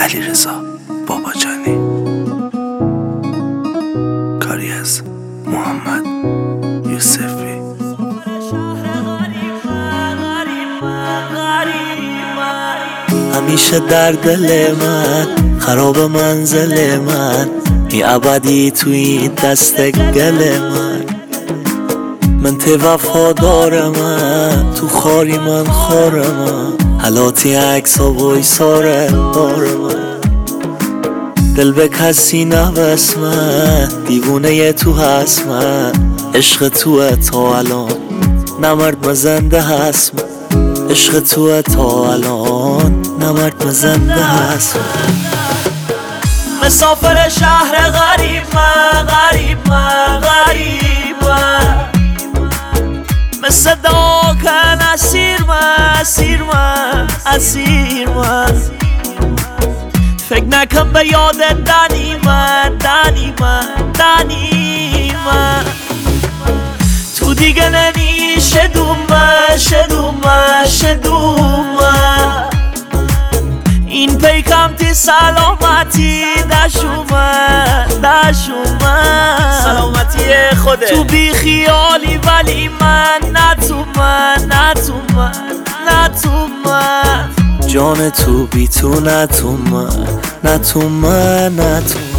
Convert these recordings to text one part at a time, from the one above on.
علیرضا باباجانی، کاری از محمد یوسفی. همیشه در دل من خراب منزل من، این ابدی توی این دست گل من ته وفادار من، تو خاری من خار من، حالاتی عکس ها و ایساره بار من. دل به کسی نوست من، دیوونه تو هست من، عشق توه تا الان نمرد مزنده هست من، عشق توه تا الان نمرد مزنده هست من. مسافر شهر غریب من، غریب من، غریب من، مثل داکن اسیر من، اسیر من، اسیر من. فکر نکن به یاد دنی من، دنی من، دنی من. تو دیگه نمی شدوم من، شدوم من، شدوم من. این پیکم تی سلامتی دشومن، دشومن. سلامتی خوده تو بی خیالی ولی من نه تو من، نه تو من، نه تو من. جان تو بی تو نه تو من، نه تو من، نه تو من.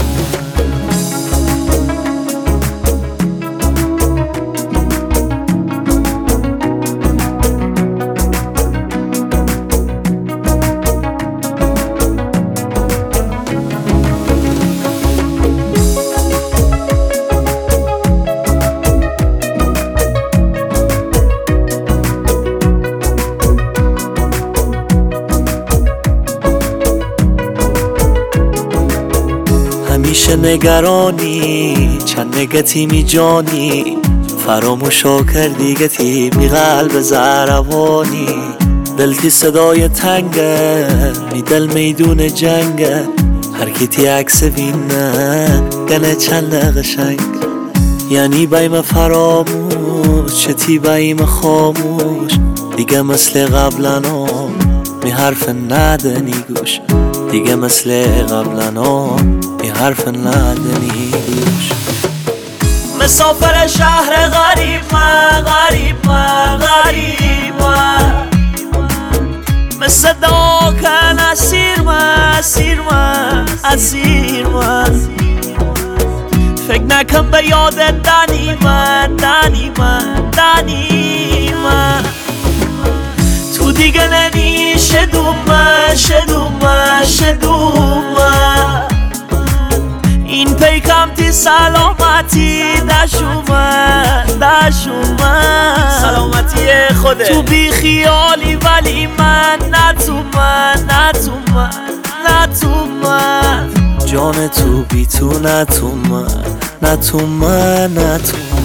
همیشه نگرانی چند نگتی می جانی، فراموشا کردی گتی می قلب زهروانی. دل تی صدای تنگه می دل میدون جنگه، هر کی تی عکس بینه گنه چند قشنگ. یعنی بایم فراموش چه تی بایم خاموش، دیگه مثل قبلنا می حرف ندنی گوش، دیگه مثل قبلنا می حرف ندنی گوش. مسافر شهر غریب من، غریب من، غریب من، مثل داکن اسیر من، اسیر من، اسیر من. فکر نکن به یاد دنی من، دنی من، دنی من. تو دیگه نمی شدوم من، شدوم من، شدوم من. این پیکم تی سلامتی دشومن، دشومن. سلامتی خوده تو بی خیالی ولی من نه تو من، نه تو من، نه تو من. جان تو بی تو نه تو من، نه تو من، نه تو من.